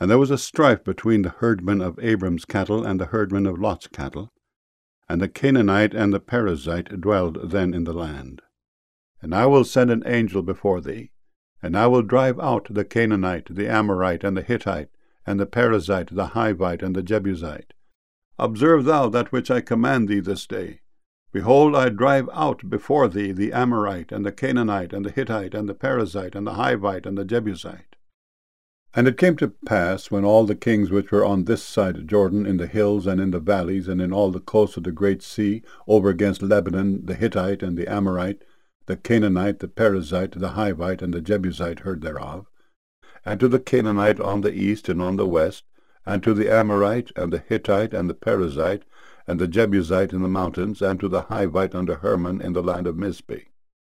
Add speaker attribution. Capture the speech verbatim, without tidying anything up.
Speaker 1: And there was a strife between the herdmen of Abram's cattle and the herdmen of Lot's cattle. And the Canaanite and the Perizzite dwelled then in the land. And I will send an angel before thee, and I will drive out the Canaanite, the Amorite, and the Hittite, and the Perizzite, the Hivite, and the Jebusite. Observe thou that which I command thee this day. Behold, I drive out before thee the Amorite, and the Canaanite, and the Hittite, and the Perizzite, and the Hivite, and the Jebusite. And it came to pass, when all the kings which were on this side Jordan, in the hills, and in the valleys, and in all the coasts of the great sea, over against Lebanon, the Hittite, and the Amorite, the Canaanite, the Perizzite, the Hivite, and the Jebusite heard thereof, and to the Canaanite on the east and on the west, and to the Amorite, and the Hittite, and the Perizzite, and the Jebusite in the mountains, and to the Hivite under Hermon in the land of Mizpeh.